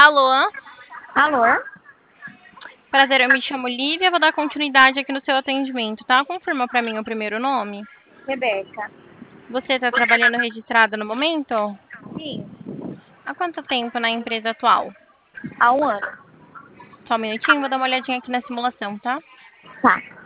Alô? Alô? Prazer, eu me chamo Lívia, vou dar continuidade aqui no seu atendimento, tá? Confirma pra mim o primeiro nome. Rebeca. Você está trabalhando registrada no momento? Sim, Há quanto tempo na empresa atual? há um ano. Só um minutinho, vou dar uma olhadinha aqui na simulação, tá? Tá.